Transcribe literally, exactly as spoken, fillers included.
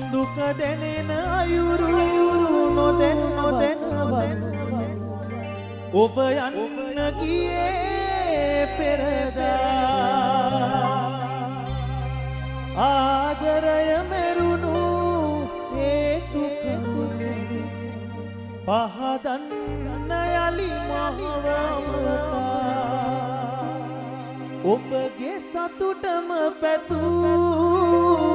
දුක දැනෙන අයුරු නොදැනවස් ඔබ යන්න ගියේ පෙරදා ආදරය මෙරුණු හේතු පහදන්න යලි මහවමතා ඔබගේ සතුටම පැතූ